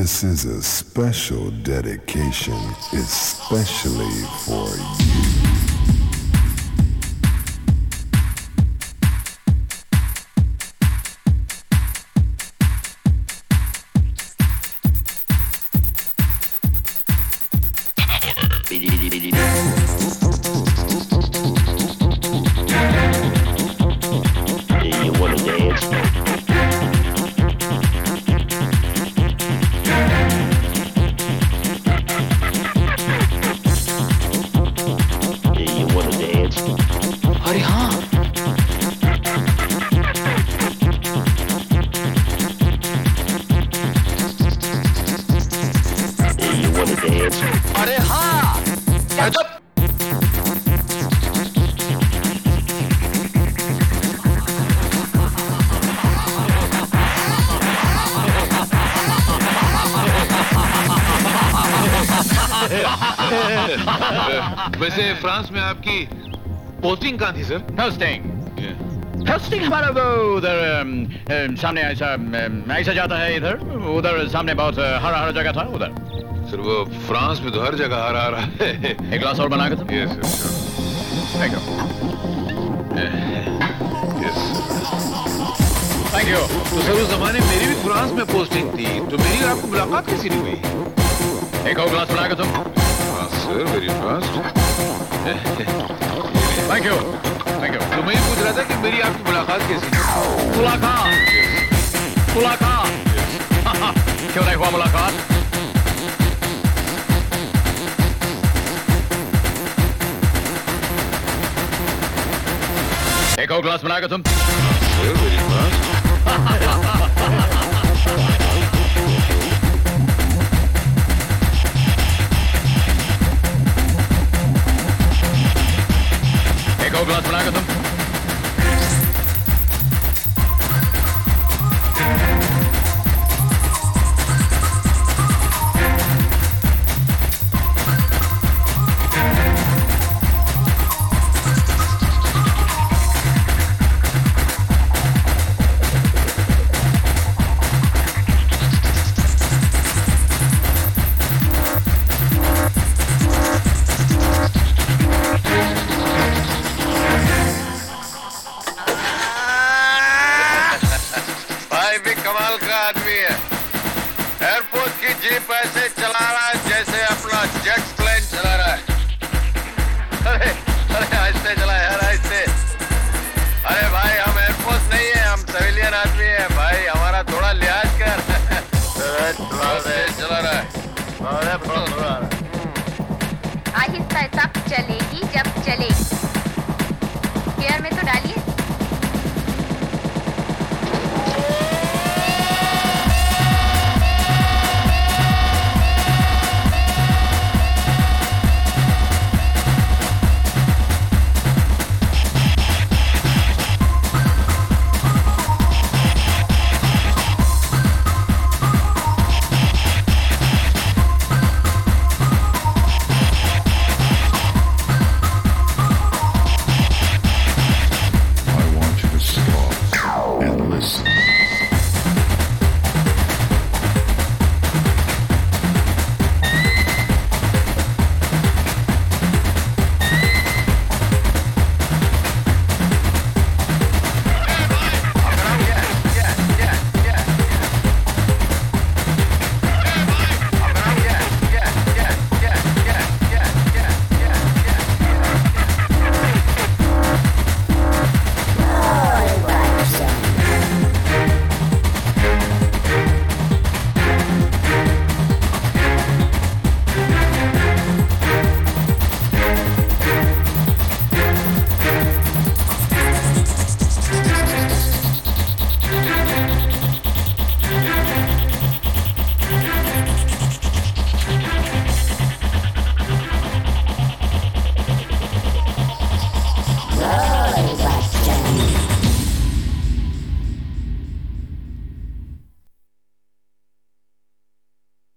This is a special dedication, especially for you. वैसे France में आपकी पोस्टिंग कहाँ थी सर? पोस्टिंग हमारा वो उधर सामने ऐसा जाता है इधर उधर सामने बहुत हरा हरा जगह था उधर। सर वो फ्रांस में तो हर जगह हरा हरा है। एक ग्लास और बना के तुम? Yes sir. Thank you. Yes thank you. तो सर उस जमाने में मेरी भी फ्रांस में पोस्टिंग थी, तो मेरी आपको मुलाकात कैसी नहीं हुई? एक और ग्लास बना के तुम? Sir very fast. Thank you thank you. तो मैं ये पूछ रहा था कि मेरी आपकी मुलाकात कैसी? मुलाकात क्यों नहीं हुआ मुलाकात? एक और ग्लास बना के तुम? Sir very fast. एक और ग्लास बना के तुम? कमाल का आदमी है। एयरपोर्ट की जीप ऐसे चला रहा है जैसे अपना जेट प्लेन चला रहा है। अरे आहिस्ते चला